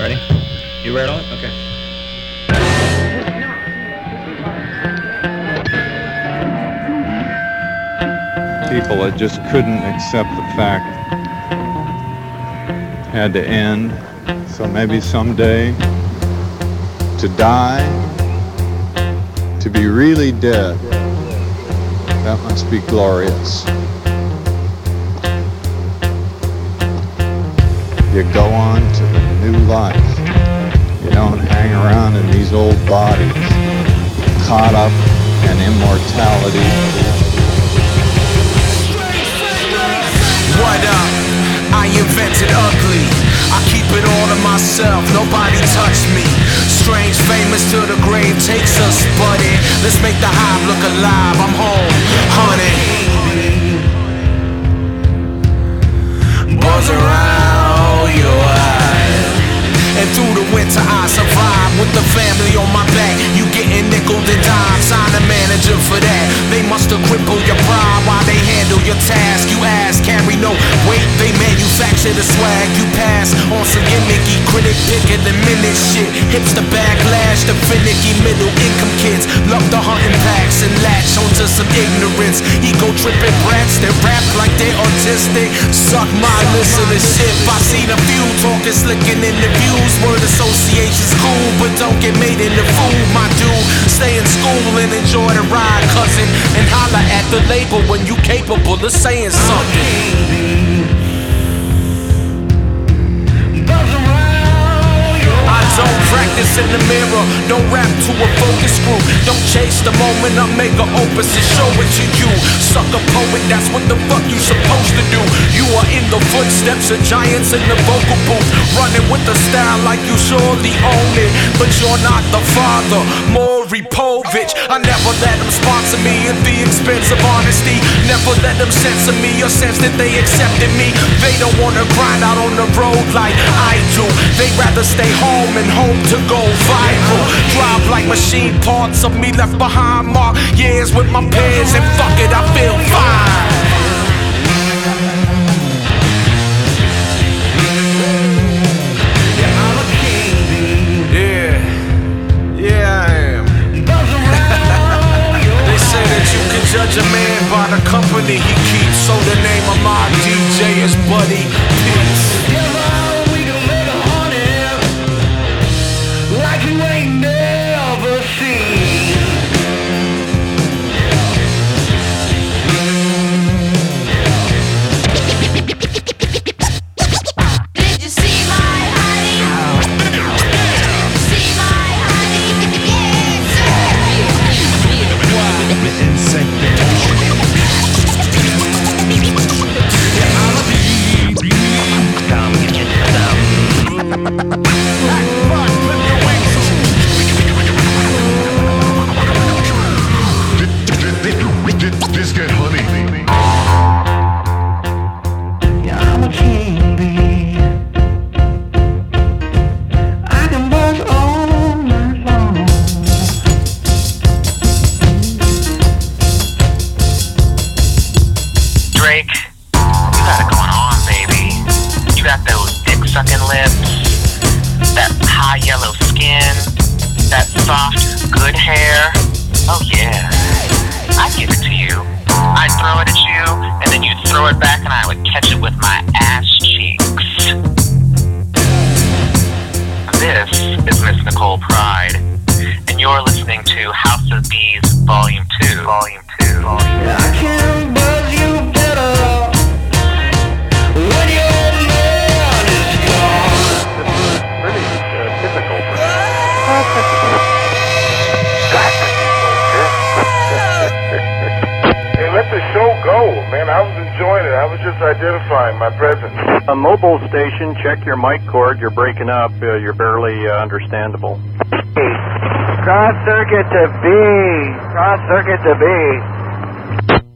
Ready? You read on it? Okay. People that just couldn't accept the fact had to end. So maybe someday to die, to be really dead, that must be glorious. You go on to the new life. You don't hang around in these old bodies, caught up in immortality. What up? I invented ugly. I keep it all to myself, nobody touch me. Strange, famous to the grave takes us, buddy. Let's make the hive look alive, I'm home, honey. Buzz around your eyes. And through the winter I survive with the family on my back. You getting nickeled and dime, sign a manager for that. They must have crippled your pride while they handle your task. You ask, carry no weight, they manufacture the swag. You pass on some gimmicky critic picker the minute shit. Hits the backlash, the finicky middle income kids love the hunting packs and latch onto some ignorance. Ego tripping brats that rap like they're autistic. Suck my listenership. I seen a few talking slick in interviews. Word association's cool, but don't get made into fool, my dude. Stay in school and enjoy the ride, cousin. And holla at the label when you capable of saying something. I don't practice in the mirror, don't rap to a focus group. Don't chase the moment, I make an opus and show it to you. Sucker poet, that's what the fuck you supposed to do. You are in the footsteps of giants in the vocal booth, running with the style like you surely own it. But you're not the father, Maury Povich. I never let them sponsor me at the expense of honesty. Never let them censor me or sense that they accepted me. They don't wanna grind out on the road like I do. They'd rather stay home and hope to go viral. Drive like machine parts of me left behind. Mark years with my peers and fuck it, I feel fine. Judge a man by the company he keeps. So the name of my DJ is Buddy Peace. Together we can make a honey like you ain't never seen. Did you see my honey? See my honey? Yes, Just get honey. Yeah, I'm a king bee. I can buzz all night long. Drake, you got it going on, baby. You got those dick-sucking lips, that high yellow skin, that soft, good hair. Oh yeah, I'd give it to you. I'd throw it at you, and then you'd throw it back, and I would catch it with my ass cheeks. This is Miss Nicole Pride, and you're listening to House of Bees Volume 2. Volume 2. I can buzz you better when your man is gone. Pretty typical for Hey, let the show go, man. I was enjoying it. I was just identifying my presence. A mobile station, check your mic cord. You're breaking up. You're barely understandable. Cross circuit to B. Cross circuit to B.